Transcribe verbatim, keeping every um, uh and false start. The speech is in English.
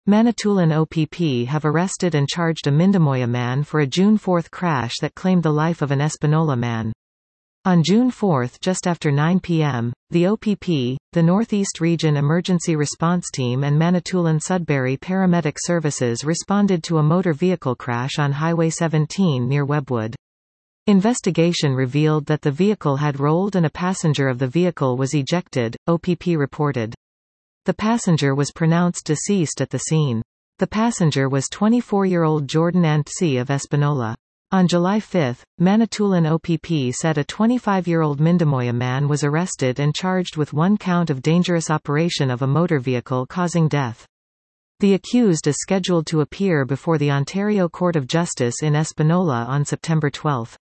Manitoulin O P P have arrested and charged a Mindamoya man for a June fourth crash that claimed the life of an Espanola man. On June fourth just after nine p m, the O P P, the Northeast Region Emergency Response Team and Manitoulin-Sudbury Paramedic Services responded to a motor vehicle crash on Highway seventeen near Webwood. Investigation revealed that the vehicle had rolled and a passenger of the vehicle was ejected, O P P reported. The passenger was pronounced deceased at the scene. The passenger was twenty-four-year-old Jordan Antsi of Espanola. On July fifth, Manitoulin O P P said a twenty-five-year-old Mindamoya man was arrested and charged with one count of dangerous operation of a motor vehicle causing death. The accused is scheduled to appear before the Ontario Court of Justice in Espanola on September twelfth.